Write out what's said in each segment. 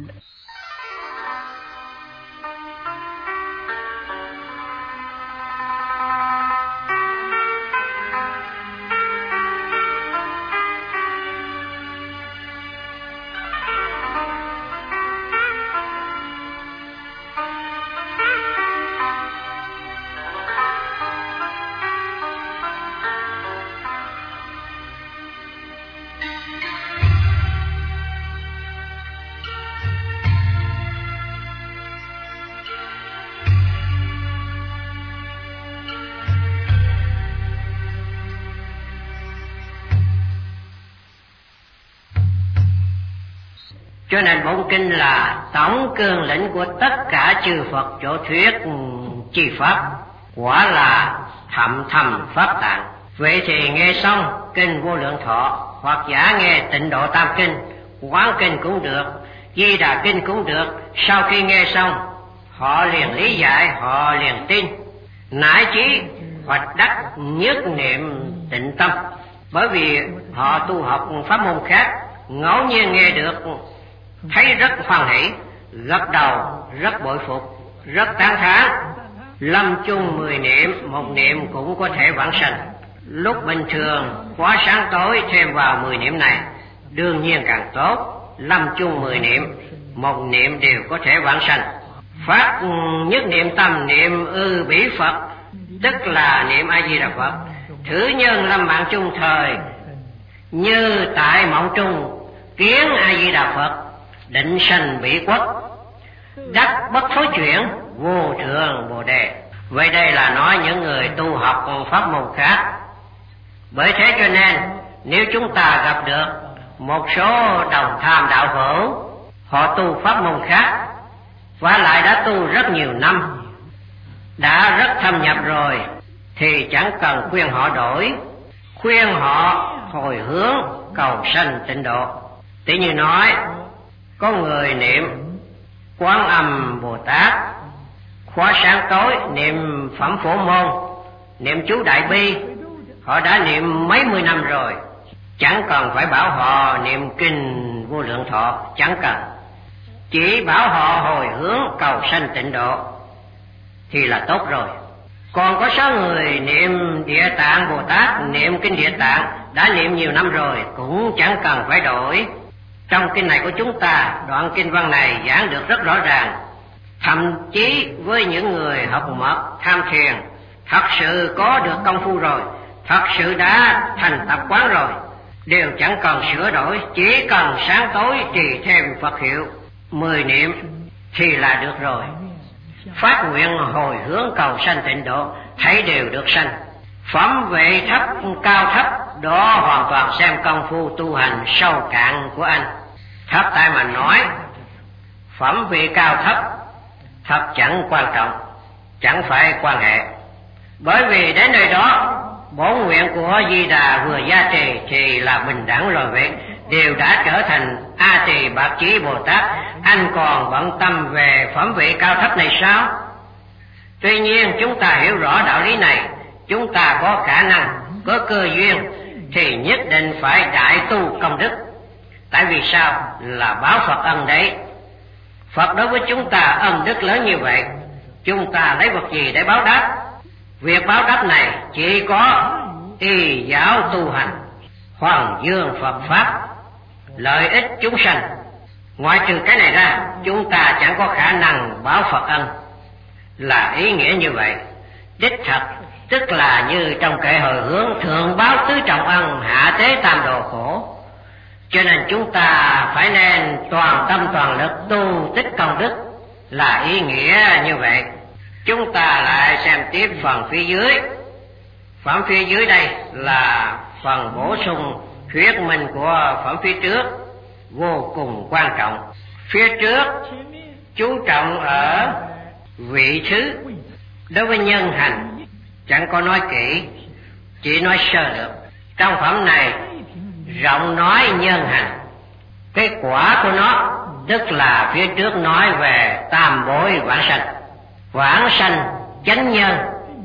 Cho nên bổn kinh là tổng cương lĩnh của tất cả chư Phật chỗ thuyết chi pháp, quả là thậm thầm pháp tạng. Vậy thì nghe xong kinh Vô Lượng Thọ, hoặc giả nghe Tịnh Độ Tam Kinh, Quán Kinh cũng được, Di Đà Kinh cũng được. Sau khi nghe xong, họ liền lý giải, họ liền tin, nãi chí hoặc đắc nhất niệm tịnh tâm. Bởi vì họ tu học pháp môn khác, ngẫu nhiên nghe được, thấy rất hoan hỷ, gật đầu, rất bội phục, rất tán thán. Lâm chung 10 niệm, một niệm cũng có thể vãng sanh. Lúc bình thường quá sáng tối thêm vào 10 niệm này, đương nhiên càng tốt. Lâm chung 10 niệm, một niệm đều có thể vãng sanh. Phát nhất niệm tâm niệm bỉ Phật, tức là niệm A Di Đà Phật. Thử nhân lâm mạng chung thời, như tại mộng trung kiến A Di Đà Phật, định sanh bỉ quốc, đắc bất thối chuyển, vô thượng Bồ Đề. Vậy đây là nói những người tu học pháp môn khác. Bởi thế cho nên nếu chúng ta gặp được một số đồng tham đạo hữu, họ tu pháp môn khác và lại đã tu rất nhiều năm, đã rất thâm nhập rồi, thì chẳng cần khuyên họ đổi, khuyên họ hồi hướng cầu sanh tịnh độ. Tỷ như nói, có người niệm Quán Âm Bồ Tát, khóa sáng tối niệm Phẩm Phổ Môn, niệm chú Đại Bi, họ đã niệm mấy mươi năm rồi, chẳng cần phải bảo họ niệm kinh Vô Lượng Thọ, chẳng cần, chỉ bảo họ hồi hướng cầu sanh tịnh độ thì là tốt rồi. Còn có số người niệm Địa Tạng Bồ Tát, niệm kinh Địa Tạng đã niệm nhiều năm rồi, cũng chẳng cần phải đổi. Trong kinh này của chúng ta, đoạn kinh văn này giảng được rất rõ ràng. Thậm chí với những người học mật tham thiền, thật sự có được công phu rồi, thật sự đã thành tập quán rồi, đều chẳng cần sửa đổi, chỉ cần sáng tối trì thêm Phật hiệu 10 niệm thì là được rồi. Phát nguyện hồi hướng cầu sanh tịnh độ, thấy đều được sanh. Phẩm vị thấp cao thấp, đó hoàn toàn xem công phu tu hành sâu cạn của anh. Thấp tại mà nói, phẩm vị cao thấp thật chẳng quan trọng, chẳng phải quan hệ. Bởi vì đến nơi đó, bổn nguyện của Di Đà vừa gia trì thì là bình đẳng rồi vậy, đều đã trở thành A Tỳ Bạc Chí Bồ Tát, anh còn bận tâm về phẩm vị cao thấp này sao? Tuy nhiên chúng ta hiểu rõ đạo lý này, chúng ta có khả năng, có cơ duyên thì nhất định phải đại tu công đức. Tại vì sao? Là báo Phật ân đấy. Phật đối với chúng ta ân đức lớn như vậy, chúng ta lấy vật gì để báo đáp? Việc báo đáp này chỉ có y giáo tu hành, hoàng dương Phật Pháp, lợi ích chúng sanh. Ngoại trừ cái này ra, chúng ta chẳng có khả năng báo Phật ân. Là ý nghĩa như vậy. Đích thật, tức là như trong kệ hồi hướng, thượng báo tứ trọng ân, hạ tế tam đồ khổ. Cho nên chúng ta phải nên toàn tâm toàn lực tu tích công đức, là ý nghĩa như vậy. Chúng ta lại xem tiếp phần phía dưới. Phẩm phía dưới đây là phần bổ sung thuyết minh của phẩm phía trước, vô cùng quan trọng. Phía trước chú trọng ở vị thứ, đối với nhân hành chẳng có nói kỹ, chỉ nói sơ lược. Trong phẩm này rộng nói nhân hành, cái quả của nó, tức là phía trước nói về tam bối vãng sanh. Vãng sanh chánh nhân,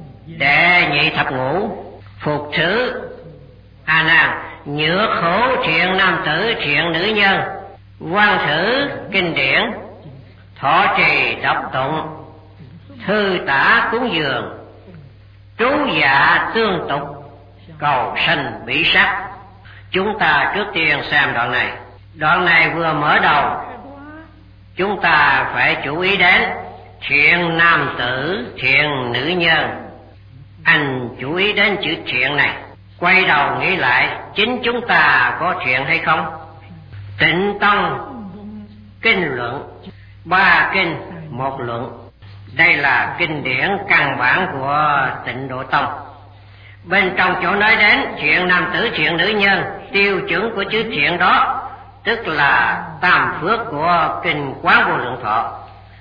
đệ nhị thập ngũ, phục thứ A Nan, nhược khổ thiện nam tử thiện nữ nhân, Quan thử kinh điển, thọ trì đọc tụng, thư tả cúng dường, trú dạ tương tục, cầu sanh bị sắc. Chúng ta trước tiên xem đoạn này. Đoạn này vừa mở đầu, chúng ta phải chú ý đến thiện nam tử, thiện nữ nhân. Anh chú ý đến chữ thiện này, quay đầu nghĩ lại chính chúng ta có thiện hay không. Tịnh Tông kinh luận, 3 kinh 1 luận. Đây là kinh điển căn bản của Tịnh Độ Tông. Bên trong chỗ nói đến thiện nam tử, thiện nữ nhân, tiêu chuẩn của chữ thiện đó tức là tam phước của kinh Quán Vô Lượng Thọ,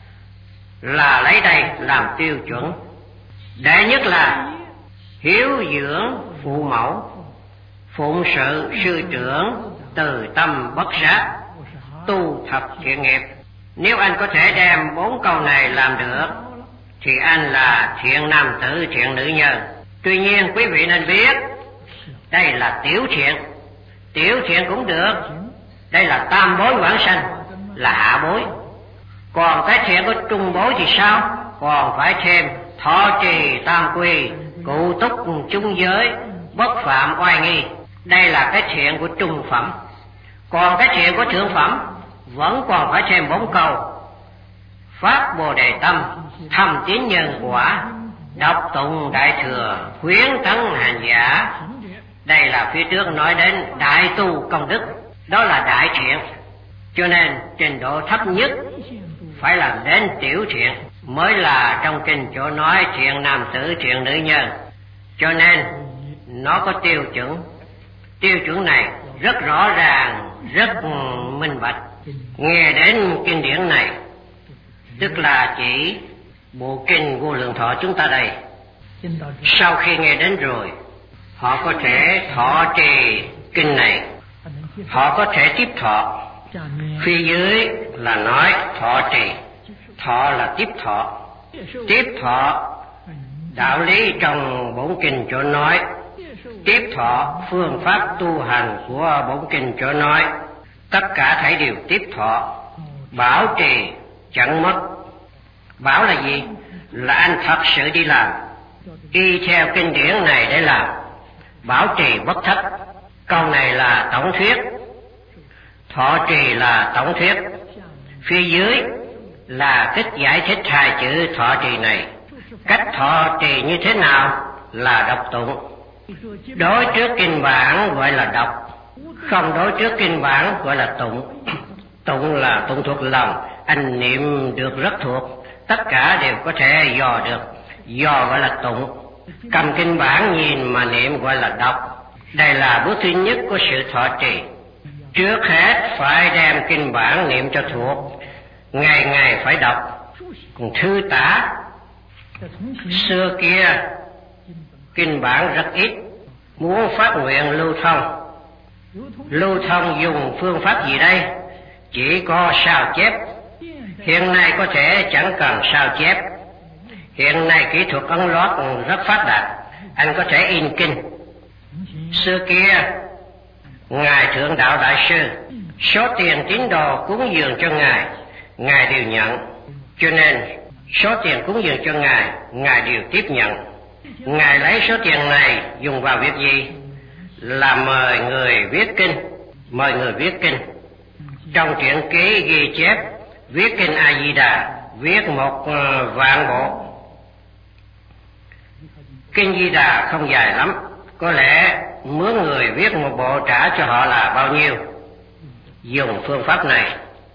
là lấy đây làm tiêu chuẩn. Đệ nhất là hiếu dưỡng phụ mẫu, phụng sự sư trưởng, từ tâm bất sát, tu thập thiện nghiệp. Nếu anh có thể đem 4 câu này làm được thì anh là thiện nam tử, thiện nữ nhân. Tuy nhiên quý vị nên biết đây là tiểu thiện. Tiểu thiện cũng được, đây là tam bối vãng sanh, là hạ bối. Còn cái thiện của trung bối thì sao? Còn phải thêm thọ trì tam quy, cụ túc chung giới, bất phạm oai nghi. Đây là cái thiện của trung phẩm. Còn cái thiện của thượng phẩm vẫn còn phải thêm 4 câu: phát bồ đề tâm, thâm tín nhân quả, đọc tụng đại thừa, khuyến tấn hành giả. Đây là phía trước nói đến đại tu công đức, đó là đại thiện. Cho nên trình độ thấp nhất phải làm đến tiểu thiện, mới là trong kinh chỗ nói thiện nam tử, thiện nữ nhân. Cho nên nó có tiêu chuẩn. Tiêu chuẩn này rất rõ ràng, rất minh bạch. Nghe đến kinh điển này, tức là chỉ bộ kinh Vô Lượng Thọ chúng ta đây. Sau khi nghe đến rồi, họ có thể thọ trì kinh này, họ có thể tiếp thọ. Phía dưới là nói thọ trì, thọ là tiếp thọ. Tiếp thọ đạo lý trong bổn kinh chỗ nói, tiếp thọ phương pháp tu hành của bổn kinh chỗ nói, tất cả thảy đều tiếp thọ. Bảo trì chẳng mất. Bảo là gì? Là anh thật sự đi làm, y theo kinh điển này để làm. Bảo trì bất thất. Câu này là tổng thuyết, thọ trì là tổng thuyết. Phía dưới là cách giải thích 2 chữ thọ trì này. Cách thọ trì như thế nào? Là đọc tụng. Đối trước kinh bản gọi là đọc, không đối trước kinh bản gọi là tụng. Tụng là tụng thuộc lòng, anh niệm được rất thuộc, tất cả đều có thể dò được, dò gọi là tụng. Cầm kinh bản nhìn mà niệm gọi là đọc. Đây là bước thứ nhất của sự thọ trì. Trước hết phải đem kinh bản niệm cho thuộc, ngày ngày phải đọc. Còn thư tả, xưa kia kinh bản rất ít, muốn phát nguyện lưu thông. Lưu thông dùng phương pháp gì đây? Chỉ có sao chép. Hiện nay có thể chẳng cần sao chép. Hiện nay kỹ thuật ấn loát rất phát đạt, anh có thể in kinh. Xưa kia ngài Thượng Đạo Đại Sư, số tiền tín đồ cúng dường cho ngài đều nhận. Cho nên số tiền cúng dường cho ngài đều tiếp nhận. Ngài lấy số tiền này dùng vào việc gì? Là mời người viết kinh. Mời người viết kinh. Trong truyện ký ghi chép viết kinh A Di Đà, viết 1.000.000 bộ. Kinh Di Đà không dài lắm, có lẽ mướn người viết 1 bộ trả cho họ là bao nhiêu? Dùng phương pháp này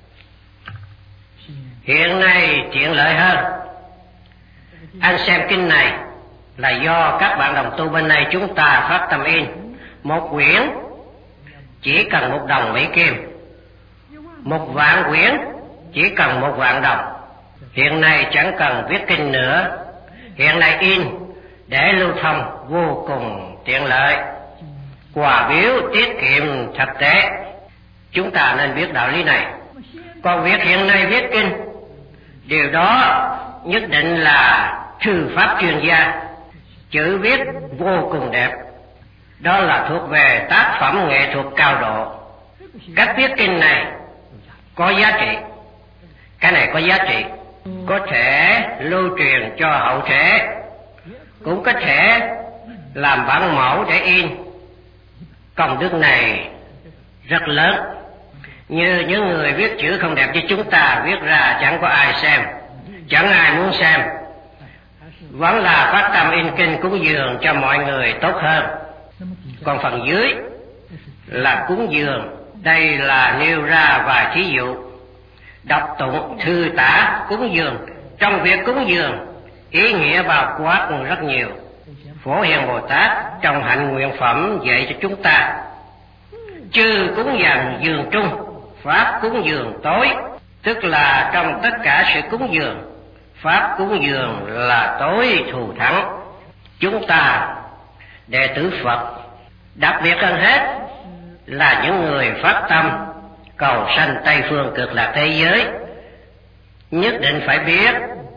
hiện nay tiện lợi hơn. Anh xem kinh này là do các bạn đồng tu bên này chúng ta phát tâm in. 1 quyển chỉ cần 1 đồng Mỹ Kim, 1.000.000 quyển chỉ cần 1.000.000 đồng. Hiện nay chẳng cần viết kinh nữa, hiện nay in để lưu thông vô cùng tiện lợi, quà biếu tiết kiệm thực tế. Chúng ta nên biết đạo lý này. Còn việc hiện nay viết kinh, điều đó nhất định là thư pháp chuyên gia, chữ viết vô cùng đẹp, đó là thuộc về tác phẩm nghệ thuật cao độ. Cách viết kinh này có giá trị. Cái này có giá trị, có thể lưu truyền cho hậu thế, cũng có thể làm bản mẫu để in. Công đức này rất lớn. Như những người viết chữ không đẹp như chúng ta viết ra chẳng có ai xem, chẳng ai muốn xem. Vẫn là phát tâm in kinh cúng dường cho mọi người tốt hơn. Còn phần dưới là cúng dường, đây là nêu ra vài thí dụ. Đọc tụng thư tả cúng dường. Trong việc cúng dường, ý nghĩa bao quát rất nhiều. Phổ Hiền Bồ Tát trong hạnh nguyện phẩm dạy cho chúng ta: chư cúng dường trung, pháp cúng dường tối. Tức là trong tất cả sự cúng dường, pháp cúng dường là tối thù thắng. Chúng ta đệ tử Phật, đặc biệt hơn hết là những người phát tâm cầu sanh Tây phương cực lạc thế giới, nhất định phải biết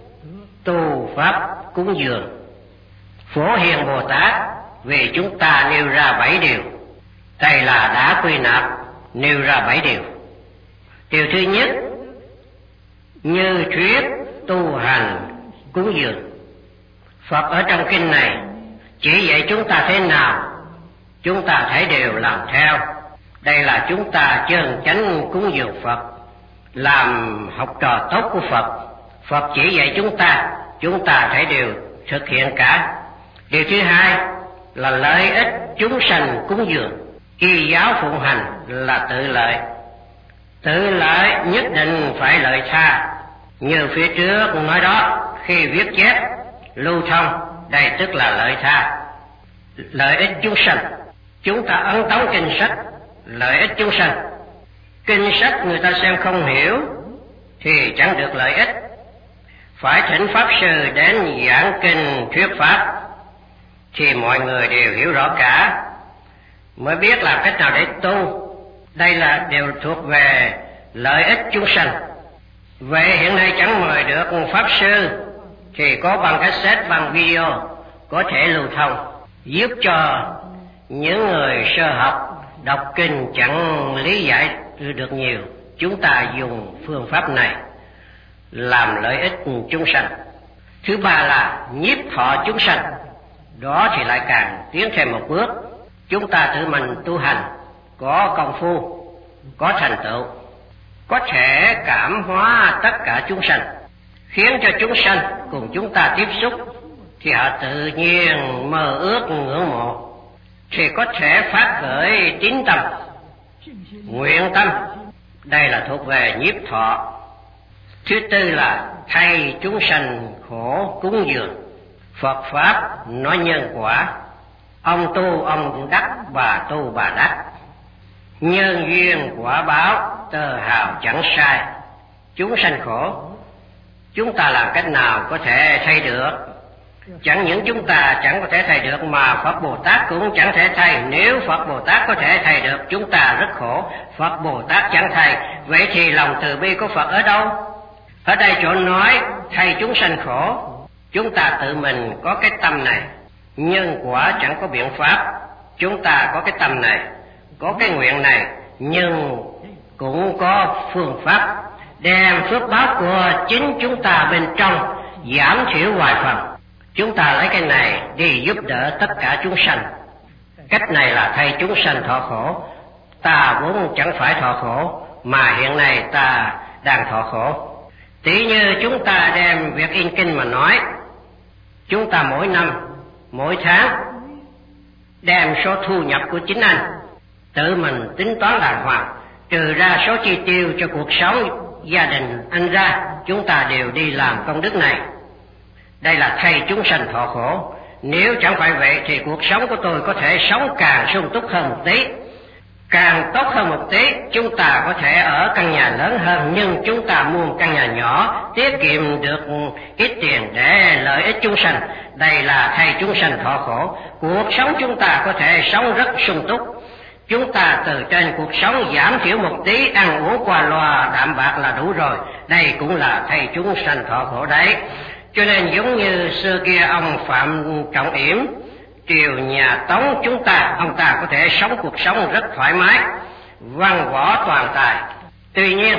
tu pháp cúng dường. Phổ Hiền Bồ Tát vì chúng ta nêu ra 7 điều. Đây là đã quy nạp nêu ra 7 điều. Điều thứ nhất, như thuyết tu hành cúng dường. Phật ở trong kinh này chỉ dạy chúng ta thế nào, chúng ta thấy đều làm theo. Đây là chúng ta chân chánh cúng dường Phật, làm học trò tốt của Phật. Phật chỉ dạy chúng ta thấy đều thực hiện cả. Điều thứ hai là lợi ích chúng sanh cúng dường. Y giáo phụng hành là tự lợi. Tự lợi nhất định phải lợi tha. Như phía trước nói đó, khi viết chép lưu thông, đây tức là lợi tha. Lợi ích chúng sanh, chúng ta ấn tống kinh sách, lợi ích chúng sanh. Kinh sách người ta xem không hiểu thì chẳng được lợi ích. Phải thỉnh pháp sư đến giảng kinh thuyết pháp thì mọi người đều hiểu rõ cả, mới biết làm cách nào để tu. Đây là đều thuộc về lợi ích chúng sanh. Vậy hiện nay chẳng mời được pháp sư thì có bằng cassette, bằng video có thể lưu thông, giúp cho những người sơ học đọc kinh chẳng lý giải được nhiều. Chúng ta dùng phương pháp này làm lợi ích chúng sanh. Thứ ba là nhiếp thọ chúng sanh. Đó thì lại càng tiến thêm một bước. Chúng ta tự mình tu hành, có công phu, có thành tựu, có thể cảm hóa tất cả chúng sanh, khiến cho chúng sanh cùng chúng ta tiếp xúc thì họ tự nhiên mơ ước ngưỡng mộ, thì có thể phát khởi tín tâm, nguyện tâm. Đây là thuộc về nhiếp thọ. Thứ tư là thay chúng sanh khổ cúng dường. Phật pháp nói nhân quả, ông tu ông đắc, bà tu bà đắc. Nhân duyên quả báo, tơ hào chẳng sai. Chúng sanh khổ, chúng ta làm cách nào có thể thay được? Chẳng những chúng ta chẳng có thể thay được mà Phật Bồ Tát cũng chẳng thể thay. Nếu Phật Bồ Tát có thể thay được, chúng ta rất khổ. Phật Bồ Tát chẳng thay, vậy thì lòng từ bi của Phật ở đâu? Ở đây chỗ nói thay chúng sanh khổ, chúng ta tự mình có cái tâm này. Nhân quả chẳng có biện pháp, chúng ta có cái tâm này, có cái nguyện này, nhưng cũng có phương pháp đem phước báo của chính chúng ta bên trong giảm thiểu vài phần. Chúng ta lấy cái này đi giúp đỡ tất cả chúng sanh. Cách này là thay chúng sanh thọ khổ. Ta vốn chẳng phải thọ khổ, mà hiện nay ta đang thọ khổ. Tỷ như chúng ta đem việc in kinh mà nói, chúng ta mỗi năm, mỗi tháng đem số thu nhập của chính anh, tự mình tính toán đàng hoàng, trừ ra số chi tiêu cho cuộc sống gia đình anh ra, chúng ta đều đi làm công đức này. Đây là thay chúng sanh thọ khổ. Nếu chẳng phải vậy thì cuộc sống của tôi có thể sống càng sung túc hơn một tí, càng tốt hơn một tí. Chúng ta có thể ở căn nhà lớn hơn, nhưng chúng ta mua một căn nhà nhỏ, tiết kiệm được ít tiền để lợi ích chúng sanh. Đây là thay chúng sanh thọ khổ. Cuộc sống chúng ta có thể sống rất sung túc. Chúng ta từ trên cuộc sống giảm thiểu một tí, ăn uống qua loa đạm bạc là đủ rồi. Đây cũng là thay chúng sanh thọ khổ đấy. Cho nên giống như xưa kia ông Phạm Trọng Yểm, triều nhà Tống chúng ta, ông ta có thể sống cuộc sống rất thoải mái, văn võ toàn tài. Tuy nhiên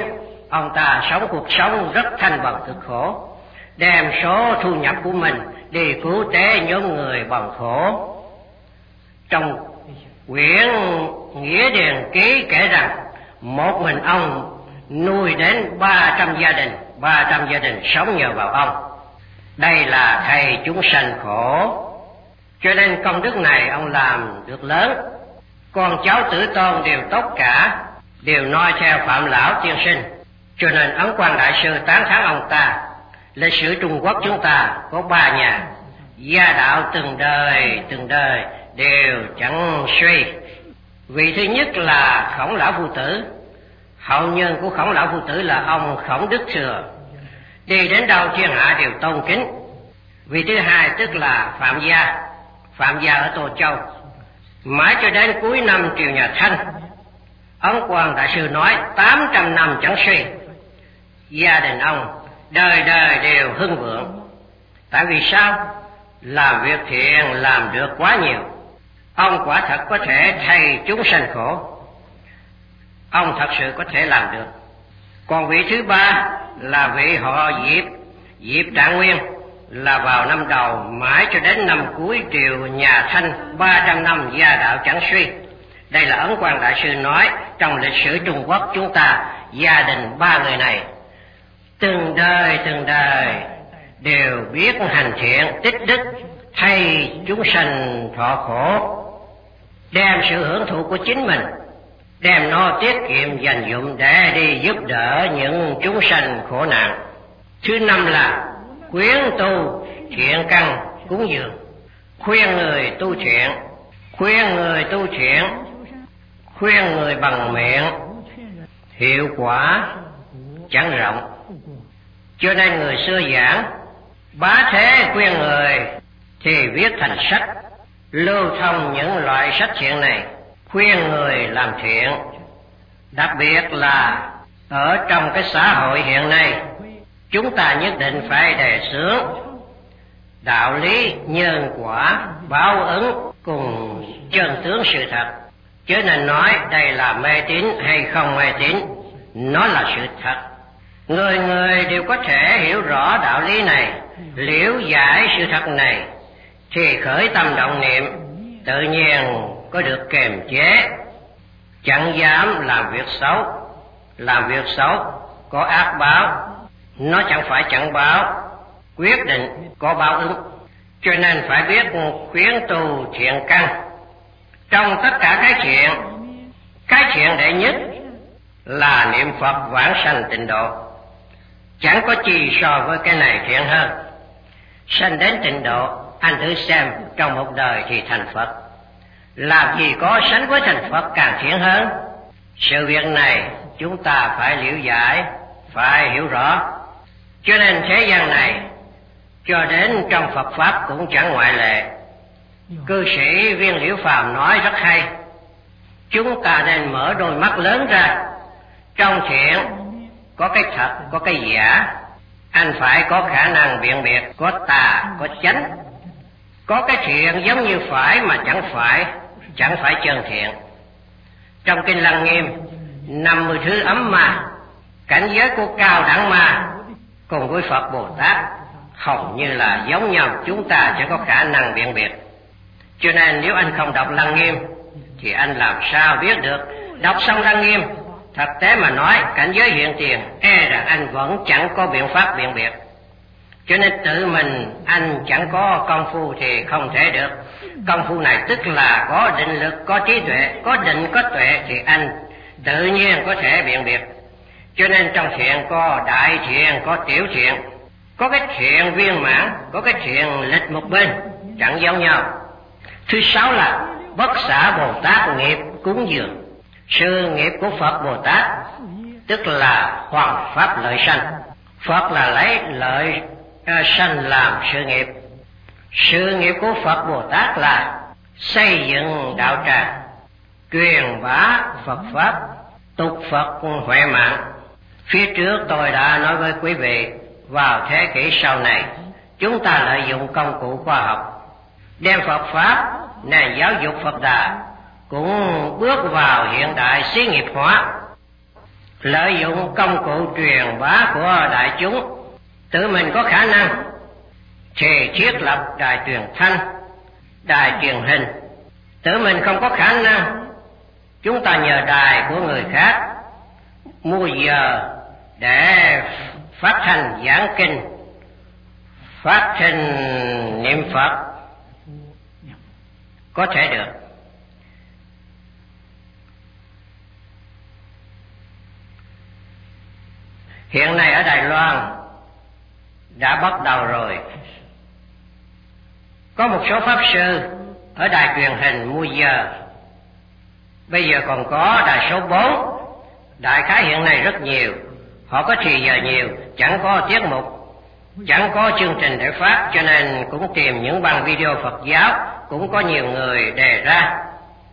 ông ta sống cuộc sống rất thanh bần cực khổ, đem số thu nhập của mình đi cứu tế nhóm người bần khổ. Trong quyển Nghĩa Điền Ký kể rằng một mình ông nuôi đến 300 gia đình sống nhờ vào ông. Đây là thầy chúng sanh khổ, cho nên công đức này ông làm được lớn. Con cháu tử tôn đều tốt cả, đều noi theo Phạm Lão tiên sinh, cho nên Ấn Quang Đại Sư tán thán ông ta. Lịch sử Trung Quốc chúng ta có 3 nhà, gia đạo từng đời đều chẳng suy. Vị thứ nhất là Khổng Lão Phu Tử, hậu nhân của Khổng Lão Phu Tử là ông Khổng Đức Thừa, đi đến đâu thiên hạ đều tôn kính. Vị thứ hai tức là Phạm Gia ở Tô Châu. Mãi cho đến cuối năm triều nhà Thanh, Ấn Quang Đại Sư nói 800 năm chẳng suy, gia đình ông đời đều hưng vượng. Tại vì sao? Làm việc thiện làm được quá nhiều. Ông quả thật có thể thay chúng sanh khổ, ông thật sự có thể làm được. Còn vị thứ ba là vị họ Diệp Trạng Nguyên, là vào năm đầu mãi cho đến năm cuối triều nhà Thanh 300 năm gia đạo chẳng suy. Đây là Ấn Quang Đại Sư nói trong lịch sử Trung Quốc chúng ta, gia đình 3 người này từng đời đều biết hành thiện tích đức, thay chúng sanh thọ khổ, đem sự hưởng thụ của chính mình, đem nó tiết kiệm dành dụm để đi giúp đỡ những chúng sanh khổ nạn. Thứ năm là khuyến tu thiện căn cúng dường, khuyên người tu thiện, khuyên người bằng miệng, hiệu quả chẳng rộng. Cho nên người xưa giảng bá thế khuyên người thì viết thành sách, lưu thông những loại sách thiện này, khuyên người làm thiện. Đặc biệt là ở trong cái xã hội hiện nay, chúng ta nhất định phải đề xướng đạo lý nhân quả báo ứng cùng chân tướng sự thật, chứ nên nói đây là mê tín hay không mê tín, nó là sự thật. Người đều có thể hiểu rõ đạo lý này, liễu giải sự thật này, thì khởi tâm động niệm tự nhiên có được kiềm chế, chẳng dám làm việc xấu. Làm việc xấu có ác báo, nó chẳng phải chẳng báo, quyết định có báo ứng. Cho nên phải biết khuyến tu thiện căn. Trong tất cả cái thiện đệ nhất là niệm Phật vãng sanh tịnh độ. Chẳng có chi so với cái này thiện hơn. Sanh đến tịnh độ, anh thử xem trong một đời thì thành Phật, làm gì có sánh với thành Phật càng thiện hơn. Sự việc này chúng ta phải liễu giải, phải hiểu rõ. Cho nên thế gian này cho đến trong Phật Pháp cũng chẳng ngoại lệ. Cư sĩ Viên Liễu Phàm nói rất hay, chúng ta nên mở đôi mắt lớn ra. Trong thiện có cái thật, có cái giả. Anh phải có khả năng biện biệt, có tà, có chánh. Có cái thiện giống như phải mà chẳng phải chân thiện. Trong Kinh Lăng Nghiêm 50 thứ ấm ma, cảnh giới của cao đẳng ma cùng với Phật Bồ Tát hầu như là giống nhau, chúng ta chẳng có khả năng biện biệt. Cho nên nếu anh không đọc Lăng Nghiêm thì anh làm sao biết được. Đọc xong Lăng Nghiêm, thực tế mà nói cảnh giới hiện tiền rằng anh vẫn chẳng có biện pháp biện biệt. Cho nên tự mình anh chẳng có công phu thì không thể được. Công phu này tức là có định lực, có trí tuệ, có định có tuệ thì anh tự nhiên có thể biện biệt. Cho nên trong thiện có đại thiện, có tiểu thiện, có cái thiện viên mãn, có cái thiện lệch một bên, chẳng giống nhau. Thứ sáu là bất xả Bồ Tát nghiệp cúng dường. Sự nghiệp của Phật Bồ Tát tức là hoàn pháp lợi sanh. Phật là lấy lợi sanh làm sự nghiệp. Sự nghiệp của Phật Bồ Tát là xây dựng đạo tràng, truyền bá Phật Pháp, tục Phật huệ mạng. Phía trước tôi đã nói với quý vị, vào thế kỷ sau này chúng ta lợi dụng công cụ khoa học đem Phật Pháp, nền giáo dục Phật Đà cũng bước vào hiện đại xí nghiệp hóa. lợi dụng công cụ truyền bá của đại chúng. Tự mình có khả năng thì thiết lập đài truyền thanh, đài truyền hình. Tự mình không có khả năng, chúng ta nhờ đài của người khác mua giờ để phát thanh giảng kinh, phát thanh niệm Phật, có thể được. Hiện nay ở Đài Loan đã bắt đầu rồi. Có một số pháp sư ở đài truyền hình mua giờ. Bây giờ còn có đài số 4. Đại khái hiện nay rất nhiều. Họ có thì giờ nhiều, chẳng có tiết mục, chẳng có chương trình để phát, cho nên cũng tìm những băng video Phật giáo, cũng có nhiều người đề ra.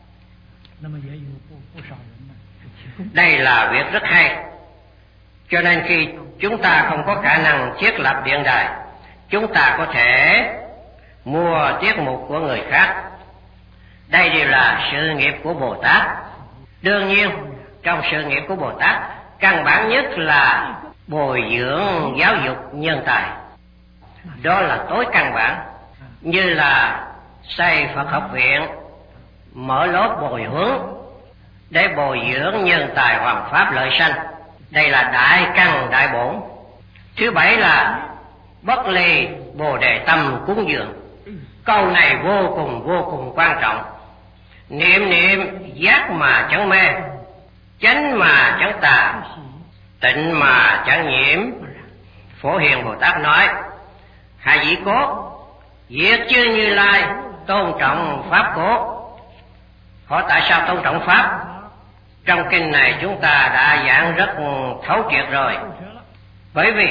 Đây là việc rất hay. Cho nên khi chúng ta không có khả năng thiết lập điện đài, chúng ta có thể mua tiết mục của người khác. Đây đều là sự nghiệp của Bồ Tát. Đương nhiên, trong sự nghiệp của Bồ Tát, căn bản nhất là bồi dưỡng giáo dục nhân tài. Đó là tối căn bản. Như là xây Phật học viện, mở lớp bồi huấn để bồi dưỡng nhân tài hoàn pháp lợi sanh. Đây là đại căn đại bổn. Thứ bảy là bất ly bồ đề tâm cúng dường. Câu này vô cùng quan trọng. Niệm niệm giác mà chẳng mê, chánh mà chẳng tà, tịnh mà chẳng nhiễm. Phổ Hiền Bồ Tát nói: hai vị cốt, việc chư Như Lai tôn trọng pháp cốt. Hỏi tại sao tôn trọng pháp? Trong kinh này chúng ta đã giảng rất thấu triệt rồi. Bởi vì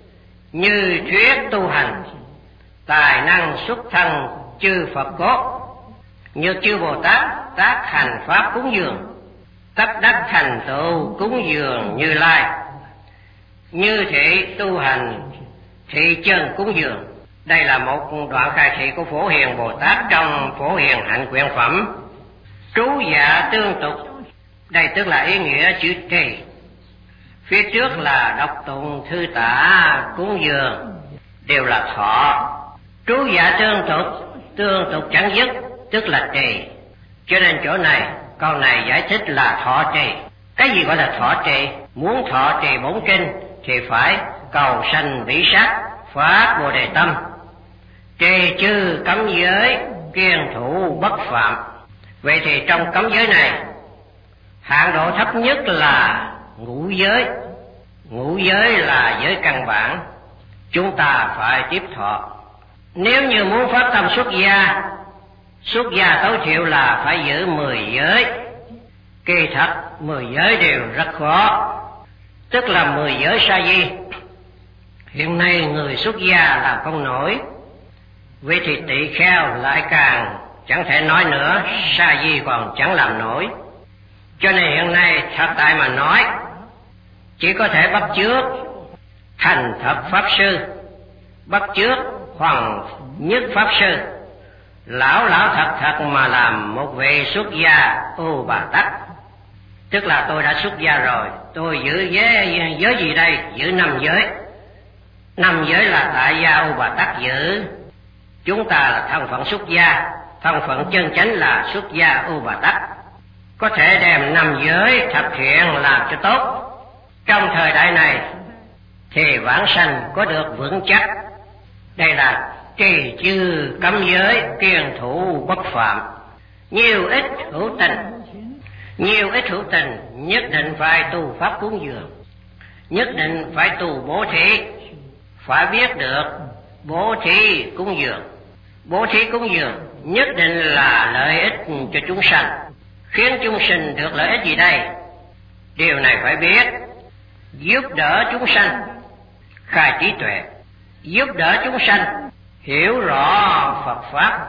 như thuyết tu hành, tài năng xuất thân chư Phật cốt, như chư Bồ Tát tác hành pháp cúng dường, tất đắc thành tựu cúng dường Như Lai. Như thị tu hành thị chân cúng dường. Đây là một đoạn khai thị của Phổ Hiền Bồ Tát trong Phổ Hiền Hạnh Quyển Phẩm. Trú dạ tương tục, đây tức là ý nghĩa chữ trì. Phía trước là đọc tụng thư tả cúng dường, đều là thọ. Trú dạ tương tục chẳng dứt, tức là trì. Cho nên chỗ này, câu này giải thích là thọ trì. Cái gì gọi là thọ trì? Muốn thọ trì bổn kinh thì phải cầu sanh vĩ sát, phát bồ đề tâm, trì chư cấm giới, kiêng thủ bất phạm. Vậy thì trong cấm giới này, hạng độ thấp nhất là ngũ giới. Ngũ giới là giới căn bản, chúng ta phải tiếp thọ. Nếu như muốn phát tâm xuất gia tối thiểu là phải giữ 10 giới. Kỳ thật 10 giới đều rất khó, tức là 10 giới sa di. Hiện nay người xuất gia làm không nổi, vậy thì tỳ kheo lại càng chẳng thể nói nữa, sa di còn chẳng làm nổi. Cho nên hiện nay thật tại mà nói, chỉ có thể bắt chước thành thật pháp sư, bắt chước Hoàng Nhất pháp sư, lão thật mà làm một vị xuất gia Ô Bà Tắc. Tức là tôi đã xuất gia rồi, tôi giữ giới gì đây? Giữ 5 giới. 5 giới là tại gia Ô Bà Tắc giữ. Chúng ta là thân phận xuất gia, thân phận chân chánh là xuất gia Ô Bà Tắc. Có thể đem 5 giới thực hiện làm cho tốt. Trong thời đại này thì vãng sanh có được vững chắc. Đây là trì chư cấm giới, kiêng thủ bất phạm. Nhiều ít hữu tình nhất định phải tu pháp cúng dường, nhất định phải tu bố thí, phải biết được bố thí cúng dường. Bố thí cúng dường nhất định là lợi ích cho chúng sanh. Khiến chúng sinh được lợi ích gì đây? Điều này phải biết. Giúp đỡ chúng sanh khai trí tuệ, giúp đỡ chúng sanh hiểu rõ Phật pháp.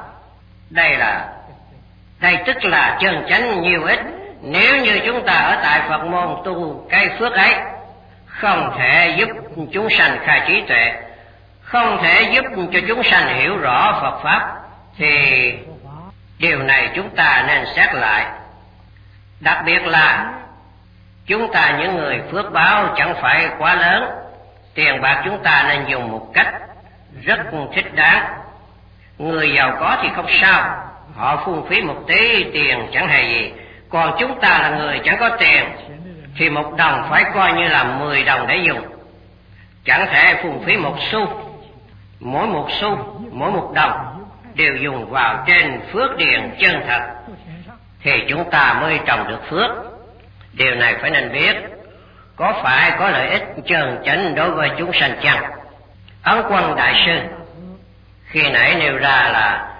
Đây tức là chân chánh nhiều ích. Nếu như chúng ta ở tại Phật môn tu cái phước ấy, không thể giúp chúng sanh khai trí tuệ, không thể giúp cho chúng sanh hiểu rõ Phật pháp, thì điều này chúng ta nên xét lại. Đặc biệt là Chúng ta những người phước báo chẳng phải quá lớn, tiền bạc chúng ta nên dùng một cách rất thích đáng. Người giàu có thì không sao, họ phung phí một tí tiền chẳng hề gì. Còn chúng ta là người chẳng có tiền thì một đồng phải coi như là 10 đồng để dùng. Chẳng thể phung phí một xu, mỗi một đồng đều dùng vào trên phước điền chân thật thì chúng ta mới trồng được phước. Điều này phải nên biết, có phải có lợi ích chân chánh đối với chúng sanh chăng? Ấn Quân đại sư khi nãy nêu ra là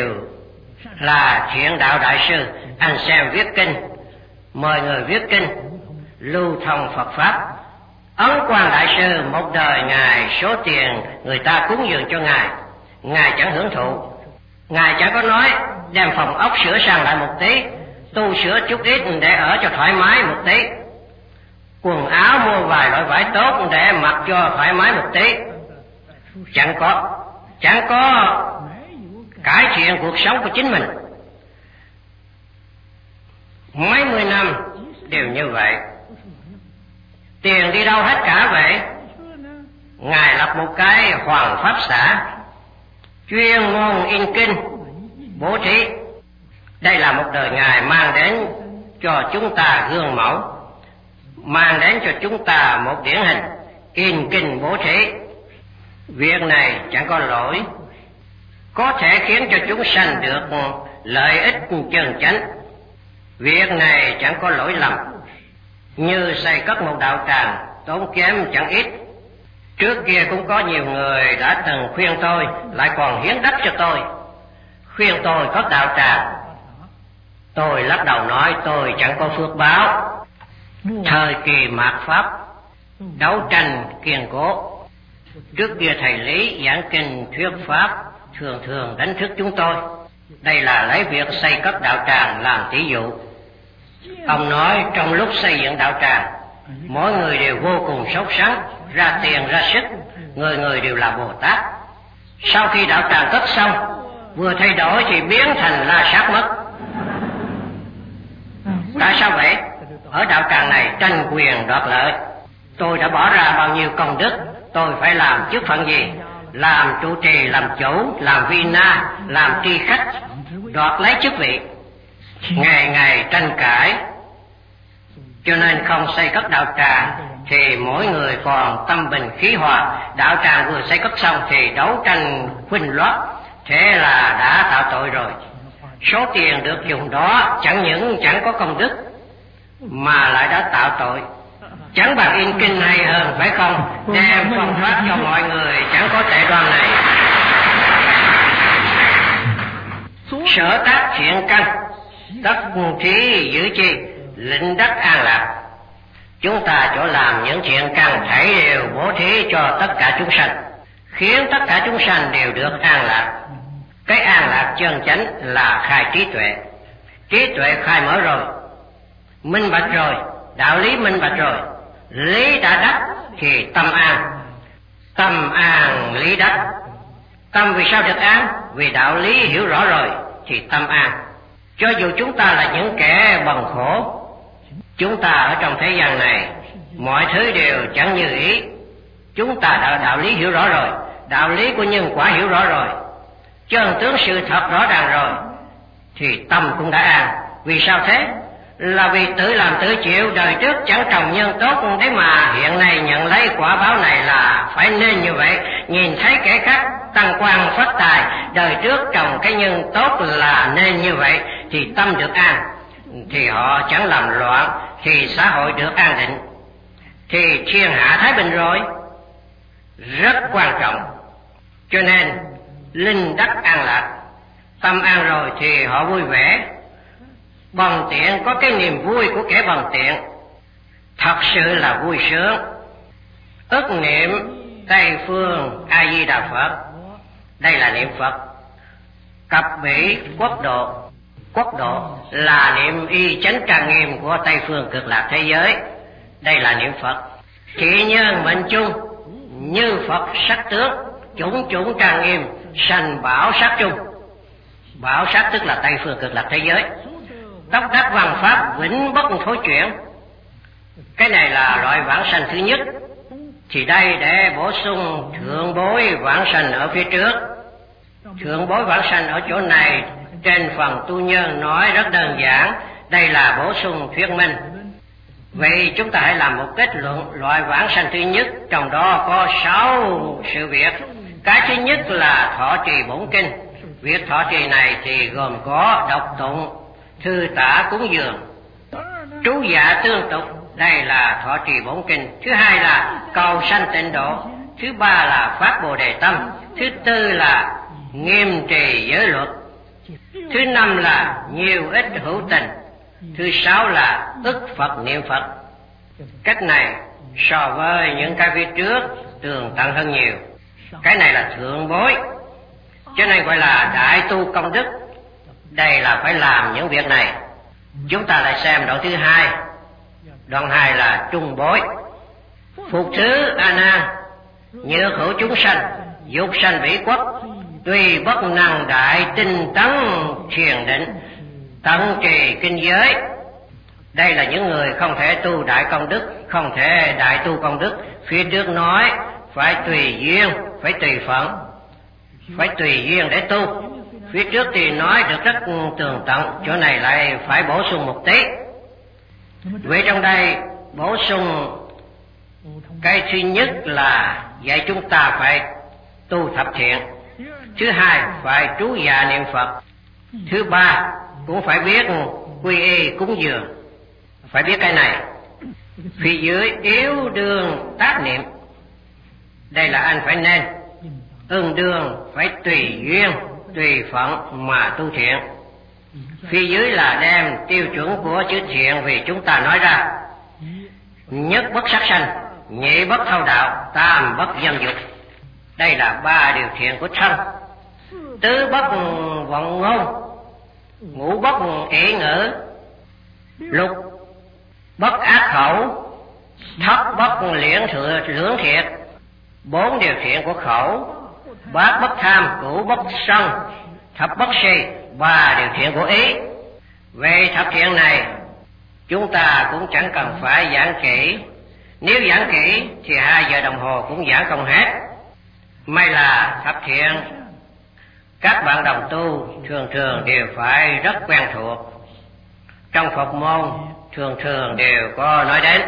Thiện Đạo đại sư, anh xem viết kinh, mời người viết kinh lưu thông Phật pháp. Ấn Quang đại sư một đời ngài số tiền người ta cúng dường cho ngài chẳng hưởng thụ, ngài chẳng có nói đem phòng ốc sửa sang lại một tí, tu sửa chút ít để ở cho thoải mái một tí, quần áo mua vài loại vải tốt để mặc cho thoải mái một tí. Chẳng có cải thiện cuộc sống của chính mình. Mấy mươi năm đều như vậy, tiền đi đâu hết cả vậy. Ngài lập một cái Hoàng Pháp xã, chuyên môn in kinh, bố thí. Đây là một đời ngài mang đến cho chúng ta gương mẫu, mang đến cho chúng ta một điển hình, in kinh bố thí. Việc này chẳng có lỗi, có thể khiến cho chúng sanh được lợi ích chân chánh. Việc này chẳng có lỗi lầm, như xây cất một đạo tràng tốn kém chẳng ít. Trước kia cũng có nhiều người đã từng khuyên tôi, lại còn hiến đất cho tôi, khuyên tôi có đạo tràng. Tôi lắc đầu nói tôi chẳng có phước báo. Thời kỳ mạt Pháp đấu tranh kiên cố, trước kia thầy Lý giảng kinh thuyết pháp thường đánh thức chúng tôi. Đây là lấy việc xây cất đạo tràng làm tỷ dụ. Ông nói trong lúc xây dựng đạo tràng, mỗi người đều vô cùng sốt sắng, ra tiền ra sức, người đều là Bồ Tát. Sau khi đạo tràng cất xong, vừa thay đổi thì biến thành La Sát mất. Tại sao vậy? Ở đạo tràng này tranh quyền đoạt lợi. Tôi đã bỏ ra bao nhiêu công đức, tôi phải làm chức phận gì? Làm trụ trì, làm chủ, làm vi na, làm tri khách, đoạt lấy chức vị, ngày tranh cãi. Cho nên không xây cất đạo tràng thì mỗi người còn tâm bình khí hòa. Đạo tràng vừa xây cất xong thì đấu tranh khuynh loát, thế là đã tạo tội rồi. Số tiền được dùng đó chẳng những chẳng có công đức mà lại đã tạo tội. Chẳng bằng in kinh hay hơn, phải không? Đem phong pháp cho mọi người, chẳng có tệ đoan này. Sở tác thiện căn, tất thí giữ chi, lĩnh đắc an lạc. Chúng ta chỗ làm những thiện căn thảy đều bố thí cho tất cả chúng sanh, khiến tất cả chúng sanh đều được an lạc. Cái an lạc chân chánh là khai trí tuệ. Trí tuệ khai mở rồi, minh bạch rồi, đạo lý minh bạch rồi, lý đã đắc thì tâm an. Tâm an lý đắc. Tâm vì sao được an? Vì đạo lý hiểu rõ rồi thì tâm an. Cho dù chúng ta là những kẻ bần khổ, chúng ta ở trong thế gian này mọi thứ đều chẳng như ý. Chúng ta đạo lý hiểu rõ rồi, đạo lý của nhân quả hiểu rõ rồi, chân tướng sự thật rõ ràng rồi thì tâm cũng đã an. Vì sao thế? Là vì tự làm tự chịu, đời trước chẳng trồng nhân tốt đấy mà hiện nay nhận lấy quả báo này là phải nên như vậy. Nhìn thấy kẻ khác tăng quan phát tài, đời trước trồng cái nhân tốt là nên như vậy thì tâm được an, thì họ chẳng làm loạn, thì xã hội được an định, thì thiên hạ thái bình rồi. Rất quan trọng. Cho nên linh đắc an lạc, tâm an rồi thì họ vui vẻ. Bần tiện có cái niềm vui của kẻ bần tiện, thật sự là vui sướng. Ức niệm Tây Phương A Di Đà Phật, đây là niệm Phật. Cập bỉ quốc độ, quốc độ là niệm y chánh trang nghiêm của Tây Phương Cực Lạc thế giới, đây là niệm Phật. Thị nhân mệnh chung như Phật sắc tướng, chủng chủng trang nghiêm sanh bảo sát chung. Bảo sát tức là Tây Phương Cực Lạc thế giới. Tốc đắc văn pháp vĩnh bất thối chuyển, Cái này là loại vãng sanh thứ nhất. Thì đây để bổ sung thượng bối vãng sanh ở phía trước. Thượng bối vãng sanh ở chỗ này trên phần tu nhân nói rất đơn giản, đây là bổ sung thuyết minh. Vậy chúng ta hãy làm một kết luận loại vãng sanh thứ nhất, trong đó có 6 sự việc. Cái thứ nhất là thọ trì bổn kinh. Việc thọ trì này thì gồm có đọc tụng, thư tả cúng dường, trú dạ tương tục, đây là thọ trì bổn kinh. Thứ hai là cầu sanh tịnh độ. Thứ ba là phát bồ đề tâm. Thứ tư là nghiêm trì giới luật. Thứ năm là nhiều ít hữu tình. Thứ sáu là ức Phật niệm Phật. Cách này so với những cái phía trước tường tận hơn nhiều. Cái này là thượng bối, cho nên gọi là đại tu công đức. Đây là phải làm những việc này. Chúng ta lại xem đoạn thứ hai. Đoạn 2 là trung bối. Phục thứ A Nan, nhược hữu chúng sanh, dục sanh vĩ quốc, tuy bất năng đại tinh tấn thiền định, tận trì kinh giới. Đây là những người không thể tu đại công đức, không thể đại tu công đức. Phía trước nói phải tùy duyên, phải tùy phận, phải tùy duyên để tu. Phía trước thì nói được rất tường tận, chỗ này lại phải bổ sung một tí. Vậy trong đây bổ sung cái thứ nhất là dạy chúng ta phải tu thập thiện. Thứ hai phải trú dạ niệm Phật. Thứ ba cũng phải biết quy y cúng dường, phải biết cái này. Phía dưới yếu đương tác niệm, đây là anh phải nên ưng đương, phải tùy duyên tùy phận mà tu thiện. Phía dưới là đem tiêu chuẩn của chữ thiện vì chúng ta nói ra: nhất bất sát sanh, nhị bất thâu đạo, tam bất dâm dục. Đây là 3 điều thiện của thân. Tứ bất vọng ngôn, ngũ bất ỷ ngữ, lục bất ác khẩu, thất bất lưỡng thiệt. 4 điều thiện của khẩu, bát bất tham, cửu bất sân, thập bất si, 3 điều thiện của ý. Về thập thiện này chúng ta cũng chẳng cần phải giảng kỹ. Nếu giảng kỹ thì 2 giờ đồng hồ cũng giảng không hết. May là thập thiện các bạn đồng tu thường thường đều phải rất quen thuộc. Trong Phật môn thường thường đều có nói đến.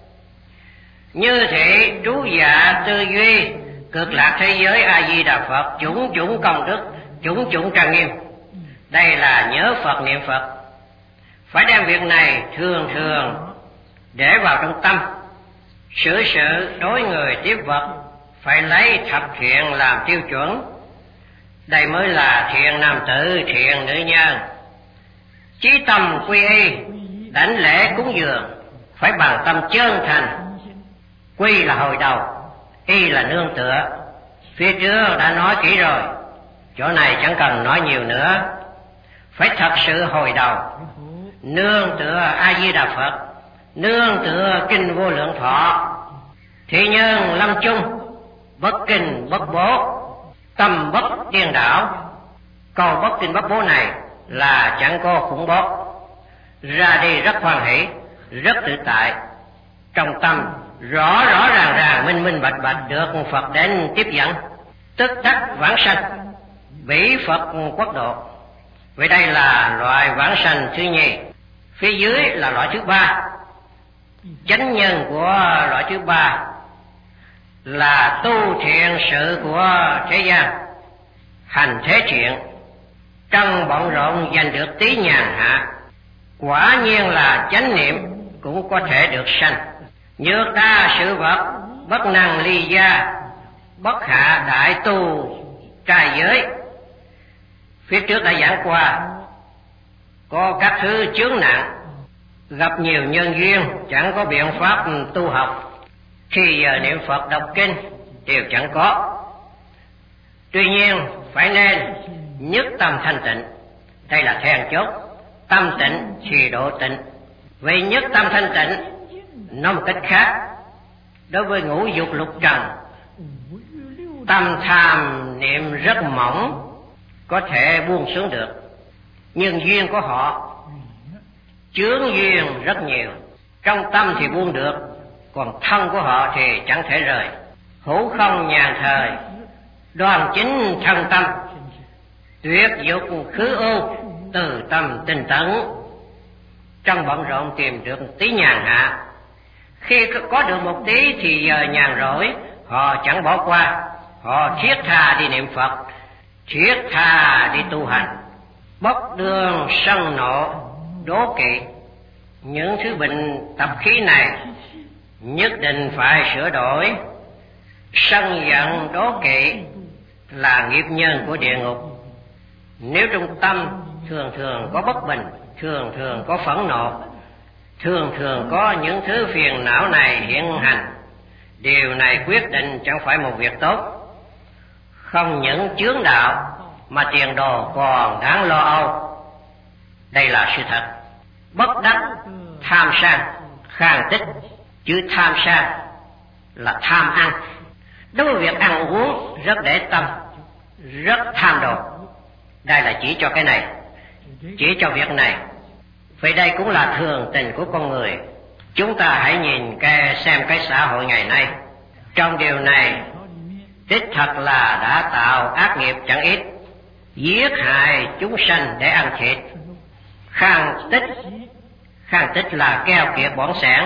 Như thị trú dạ tư duy, cực lạc thế giới A Di Đà Phật, chủng chủng công đức, chủng chủng trang nghiêm. Đây là nhớ Phật niệm Phật. Phải đem việc này thường thường để vào trong tâm. Xử sự đối người tiếp vật phải lấy thập thiện làm tiêu chuẩn. Đây mới là thiện nam tử, thiện nữ nhân. Chí tâm quy y, đảnh lễ cúng dường phải bằng tâm chân thành. Quy là hồi đầu, y là nương tựa. Phía trước đã nói kỹ rồi, chỗ này chẳng cần nói nhiều nữa. Phải thật sự hồi đầu, nương tựa A Di Đà Phật, nương tựa kinh Vô Lượng Thọ. Thị nhân lâm chung, bất kinh bất bố, tâm bất điên đảo. Câu bất kinh bất bố này là chẳng có khủng bố. Ra đi rất hoan hỷ, rất tự tại. Trong tâm rõ ràng minh minh bạch bạch được Phật đến tiếp dẫn, tức đắc vãng sanh, bỉ Phật quốc độ. Vậy đây là loại vãng sanh thứ nhì. Phía dưới là loại thứ 3. Chánh nhân của loại thứ 3 là tu thiện sự của thế gian, hành thế chuyện, trong bận rộn giành được tí nhàn hạ. Quả nhiên là chánh niệm cũng có thể được sanh. Nhược đa sự vật, bất năng ly gia, bất hạ đại tu trai giới. Phía trước đã giảng qua, có các thứ chướng nạn, gặp nhiều nhân duyên chẳng có biện pháp tu học, khi giờ niệm Phật đọc kinh đều chẳng có. Tuy nhiên phải nên nhất tâm thanh tịnh, đây là then chốt. Tâm tịnh thì độ tịnh. Vì nhất tâm thanh tịnh, nói một cách khác, đối với ngũ dục lục trần, tâm tham niệm rất mỏng, có thể buông xuống được. Nhưng duyên của họ chướng duyên rất nhiều, Trong tâm thì buông được, còn thân của họ thì chẳng thể rời. Hữu không nhàn thời, đoan chính thân tâm, tuyệt dục khứ ưu, từ tâm tinh tấn. Trong bận rộn tìm được tí nhàn hạ, khi có được một tí thì giờ nhàn rỗi, họ chẳng bỏ qua, họ thiết tha đi niệm Phật, thiết tha đi tu hành. Bất đương sân nộ đố kỵ, những thứ bệnh tập khí này nhất định phải sửa đổi. Sân giận đố kỵ là nghiệp nhân của địa ngục. Nếu trong tâm thường thường có bất bình, thường thường có phẫn nộ, thường thường có những thứ phiền não này hiện hành, điều này quyết định chẳng phải một việc tốt. Không những chướng đạo mà tiền đồ còn đáng lo âu. Đây là sự thật. Bất đắc tham sang khang tích. Chữ tham sang là tham ăn. Đối với việc ăn uống rất để tâm, rất tham đồ. Đây là chỉ cho cái này, chỉ cho việc này. Vậy đây cũng là thường tình của con người. Chúng ta hãy nhìn xem cái xã hội ngày nay. Trong điều này đích thật là đã tạo ác nghiệp chẳng ít, giết hại chúng sanh để ăn thịt. Khang tích là keo kiệt bỏn sẻn.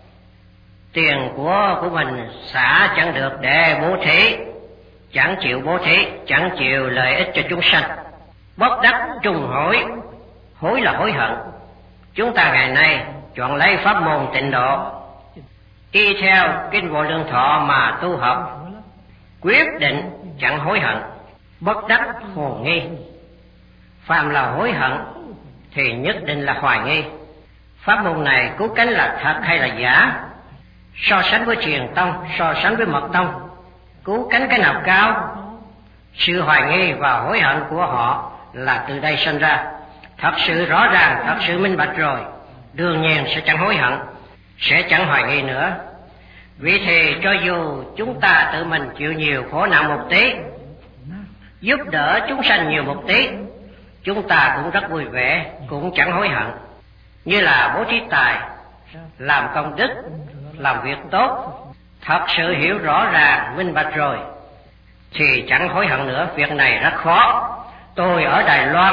Tiền của mình xả chẳng được để bố thí, chẳng chịu bố thí, chẳng chịu lợi ích cho chúng sanh. Bất đắc trùng hối, hối là hối hận. Chúng ta ngày nay chọn lấy pháp môn tịnh độ, y theo kinh Vô Lượng Thọ mà tu học, quyết định chẳng hối hận. Bất đắc hồ nghi, phàm là hối hận thì nhất định là hoài nghi. Pháp môn này cứu cánh là thật hay là giả? So sánh với truyền tông, so sánh với mật tông, cứu cánh cái nào cao? Sự hoài nghi và hối hận của họ là từ đây sinh ra. Thật sự rõ ràng, thật sự minh bạch rồi, đương nhiên sẽ chẳng hối hận, sẽ chẳng hoài nghi nữa. Vì thì cho dù chúng ta tự mình chịu nhiều khổ nạn một tí, giúp đỡ chúng sanh nhiều một tí, chúng ta cũng rất vui vẻ, cũng chẳng hối hận. Như là bố thí tài, làm công đức, làm việc tốt, thật sự hiểu rõ ràng, minh bạch rồi, thì chẳng hối hận nữa. Việc này rất khó. Tôi ở Đài Loan,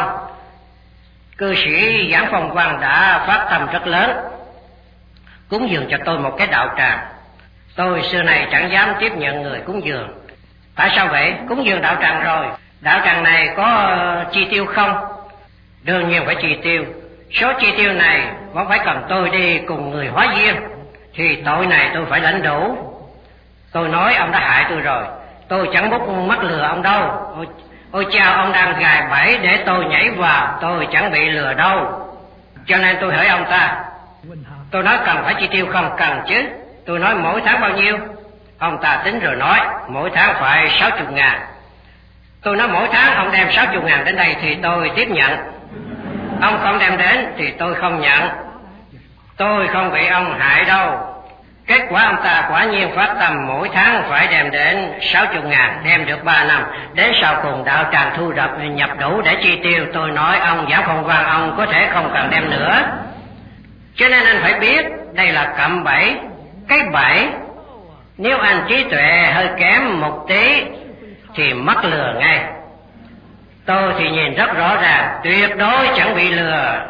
cư sĩ Giảng Phong Quang đã phát tâm rất lớn, cúng dường cho tôi một cái đạo tràng. Tôi xưa này chẳng dám tiếp nhận người cúng dường. Tại sao vậy? Cúng dường đạo tràng rồi, đạo tràng này có chi tiêu không? Đương nhiên phải chi tiêu. Số chi tiêu này vẫn phải cần tôi đi cùng người hóa duyên, thì tội này tôi phải lãnh đủ. Tôi nói ông đã hại tôi rồi, tôi chẳng mắc lừa ông đâu. Ôi chao, ông đang gài bẫy để tôi nhảy vào, tôi chẳng bị lừa đâu. Cho nên tôi hỏi ông ta, tôi nói cần phải chi tiêu không? Cần chứ. Tôi nói mỗi tháng bao nhiêu? Ông ta tính rồi nói mỗi tháng phải 60.000. Tôi nói mỗi tháng ông đem 60.000 đến đây thì tôi tiếp nhận. Ông không đem đến thì tôi không nhận. Tôi không bị ông hại đâu. Kết quả ông ta quả nhiên phát tâm mỗi tháng phải đem đến 60.000, đem được 3 năm. Đến sau cùng đạo tràng thu nhập đủ để chi tiêu. Tôi nói ông Giảng Phong Quang, ông có thể không cần đem nữa. Cho nên anh phải biết đây là cạm bẫy. Cái bẫy, nếu anh trí tuệ hơi kém một tí thì mắc lừa ngay. Tôi thì nhìn rất rõ ràng, tuyệt đối chẳng bị lừa.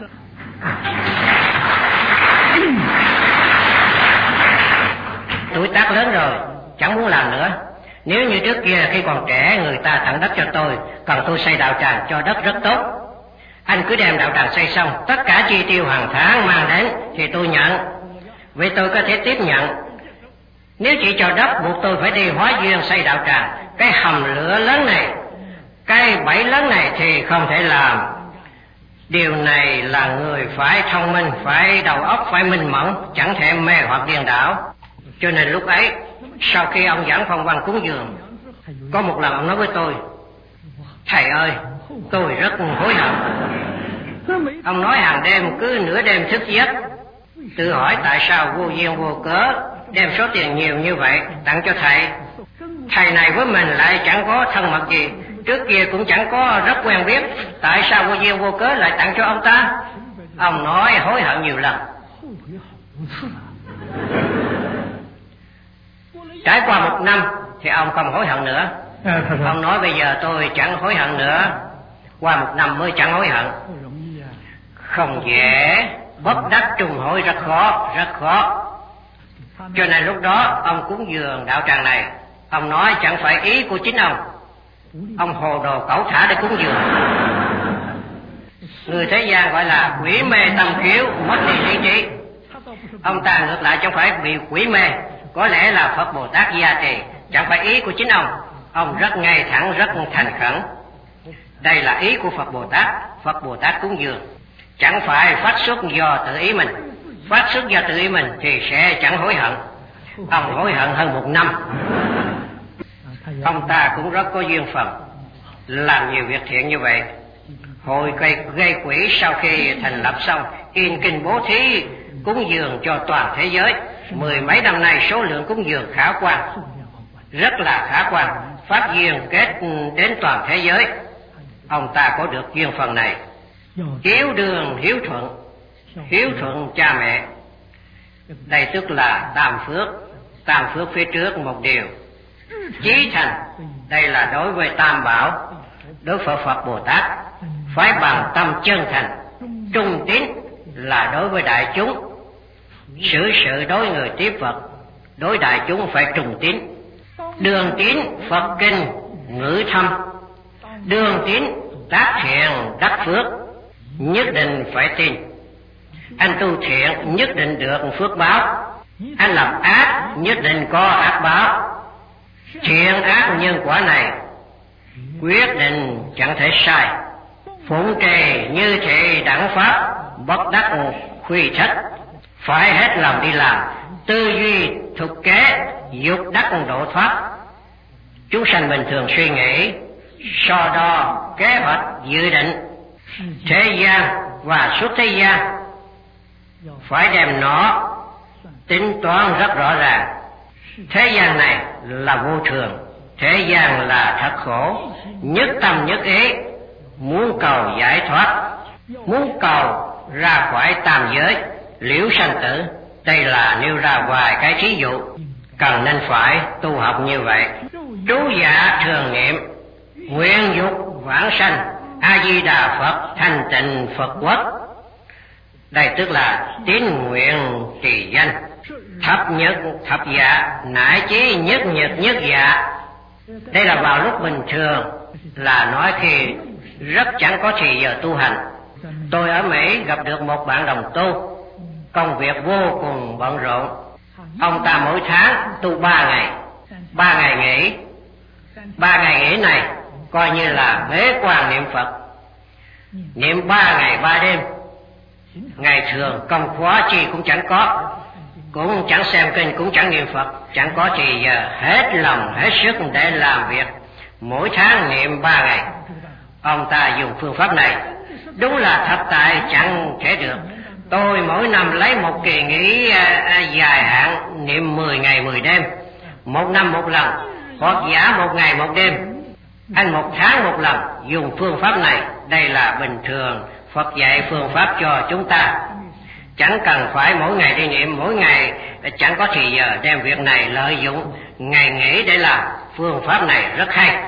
Tuổi tác lớn rồi, chẳng muốn làm nữa. Nếu như trước kia khi còn trẻ người ta tặng đất cho tôi, còn tôi xây đạo tràng cho đất rất tốt. Anh cứ đem đạo tràng xây xong, tất cả chi tiêu hàng tháng mang đến thì tôi nhận. Vì tôi có thể tiếp nhận. Nếu chỉ cho đất buộc tôi phải đi hóa duyên xây đạo tràng, cái hầm lửa lớn này, cái bẫy lớn này thì không thể làm. Điều này là người phải thông minh, phải đầu óc phải minh mẫn, chẳng thể mê hoặc điên đảo. Cho nên lúc ấy, sau khi ông Giảng Phong Quang cúng dường, có một lần ông nói với tôi, thầy ơi, tôi rất hối hận. Ông nói hàng đêm cứ nửa đêm thức giấc, tự hỏi tại sao vô duyên vô cớ đem số tiền nhiều như vậy tặng cho thầy. Thầy này với mình lại chẳng có thân mật gì, trước kia cũng chẳng có rất quen biết, tại sao vô duyên vô cớ lại tặng cho ông ta? Ông nói hối hận nhiều lần. Trải qua 1 năm thì ông không hối hận nữa. Ông nói bây giờ tôi chẳng hối hận nữa. Qua 1 năm mới chẳng hối hận. Không dễ, bất đắc trùng hối rất khó. Cho nên lúc đó ông cúng dường đạo tràng này, ông nói chẳng phải ý của chính ông hồ đồ cẩu thả để cúng dường. Người thế gian gọi là quỷ mê tâm khiếu, mất đi lý trí. Ông ta ngược lại chẳng phải bị quỷ mê, có lẽ là Phật Bồ Tát gia trì, chẳng phải ý của chính ông rất ngay thẳng, rất thành khẩn. Đây là ý của Phật Bồ Tát cúng dường, chẳng phải phát xuất do tự ý mình. Phát xuất do tự ý mình thì sẽ chẳng hối hận. Ông hối hận hơn 1 năm. Ông ta cũng rất có duyên phận, làm nhiều việc thiện như vậy. Hội gây quỹ sau khi thành lập xong, in kinh bố thí cúng dường cho toàn thế giới. 10 mấy năm nay số lượng cúng dường khả quan, rất là khả quan, phát duyên kết đến toàn thế giới. Ông ta có được duyên phần này. Hiếu đường hiếu thuận cha mẹ. Đây tức là tam phước phía trước một điều. Chí thành, đây là đối với Tam Bảo, đối với Phật Bồ Tát, phải bằng tâm chân thành. Trung tín là đối với đại chúng, xử sự đối người tiếp Phật, đối đại chúng phải trùng tín. Đường tín Phật kinh ngữ thâm, đường tín tác thiện đắc phước, nhất định phải tin. Anh tu thiện nhất định được phước báo, anh làm ác nhất định có ác báo. Thiện ác nhân quả này quyết định chẳng thể sai. Phụng trì như thị đẳng pháp, bất đắc khuy thất. Phải hết lòng đi làm, tư duy thực kế, dục đắc độ thoát. Chúng sanh bình thường suy nghĩ, so đo, kế hoạch, dự định. Thế gian và suốt thế gian phải đem nó tính toán rất rõ ràng. Thế gian này là vô thường, thế gian là thật khổ. Nhất tâm nhất ý, muốn cầu giải thoát, muốn cầu ra khỏi tam giới, liễu sanh tử. Đây là nêu ra vài cái thí dụ, cần nên phải tu học như vậy. Trú dạ thường niệm, nguyện dục vãng sanh, A Di Đà Phật thanh tịnh Phật quốc. Đây tức là tín nguyện trì danh. Thập nhật thập dạ, nải chí nhất nhật nhất dạ. Đây là vào lúc bình thường, là nói khi rất chẳng có thì giờ tu hành. Tôi ở Mỹ gặp được một bạn đồng tu, công việc vô cùng bận rộn. Ông ta mỗi tháng tu 3 ngày, 3 ngày nghỉ. 3 ngày nghỉ này coi như là bế quan niệm Phật, niệm 3 ngày 3 đêm. Ngày thường công khóa chi cũng chẳng có, cũng chẳng xem kinh, cũng chẳng niệm Phật, chẳng có thì giờ hết lòng hết sức để làm việc. Mỗi tháng niệm 3 ngày. Ông ta dùng phương pháp này, đúng là thập tại chẳng thể được. Tôi mỗi năm lấy một kỳ nghỉ dài hạn, niệm 10 ngày 10 đêm, 1 năm 1 lần, hoặc giả 1 ngày 1 đêm. Anh 1 tháng 1 lần dùng phương pháp này. Đây là bình thường, Phật dạy phương pháp cho chúng ta. Chẳng cần phải mỗi ngày đi niệm, mỗi ngày chẳng có thì giờ đem việc này lợi dụng ngày nghỉ để làm. Phương pháp này rất hay.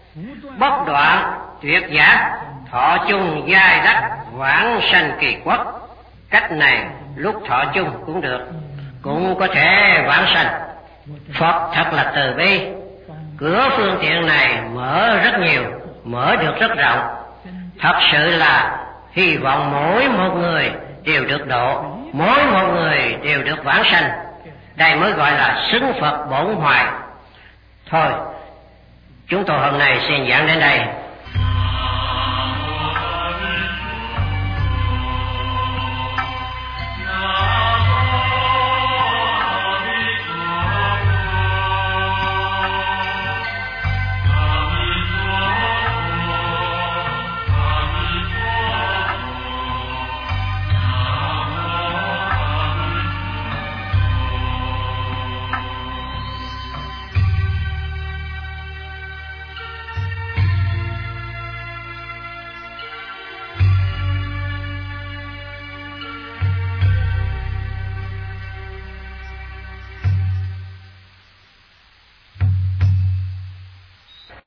Bất đoạn tuyệt giả, thọ chung giai đắc, vãng sanh kỳ quốc. Cách này lúc thọ chung cũng được, cũng có thể vãng sanh. Phật thật là từ bi, cửa phương tiện này mở rất nhiều, mở được rất rộng. Thật sự là hy vọng mỗi một người đều được độ, mỗi một người đều được vãng sanh. Đây mới gọi là xứng Phật bổn hoài. Thôi, chúng tôi hôm nay xin giảng đến đây.